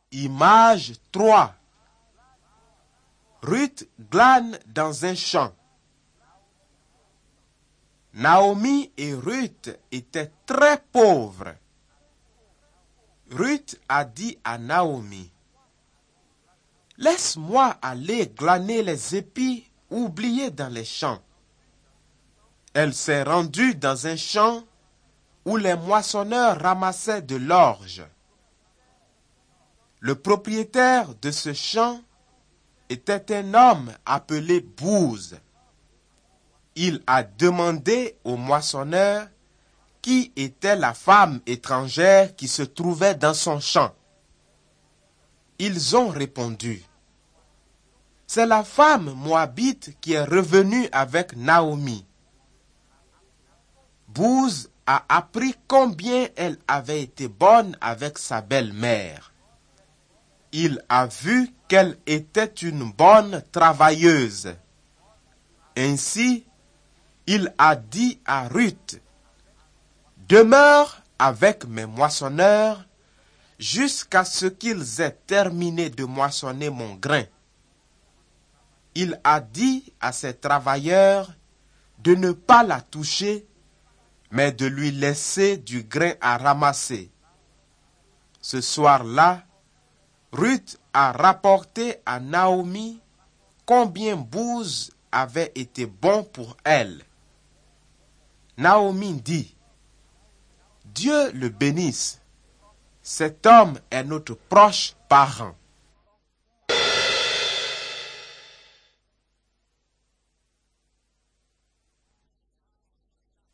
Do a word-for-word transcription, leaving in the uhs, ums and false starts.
Image trois. Ruth glane dans un champ. Naomi et Ruth étaient très pauvres. Ruth a dit à Naomi, « Laisse-moi aller glaner les épis oubliés dans les champs. » Elle s'est rendue dans un champ où les moissonneurs ramassaient de l'orge. Le propriétaire de ce champ était un homme appelé Bouze. Il a demandé aux moissonneurs qui était la femme étrangère qui se trouvait dans son champ. Ils ont répondu, « C'est la femme moabite qui est revenue avec Naomi. » Bouze a appris combien elle avait été bonne avec sa belle-mère. Il a vu qu'elle était une bonne travailleuse. Ainsi, il a dit à Ruth, « Demeure avec mes moissonneurs jusqu'à ce qu'ils aient terminé de moissonner mon grain. » Il a dit à ses travailleurs de ne pas la toucher, mais de lui laisser du grain à ramasser. Ce soir-là, Ruth a rapporté à Naomi combien Bouze avait été bon pour elle. Naomi dit, « Dieu le bénisse, cet homme est notre proche parent. »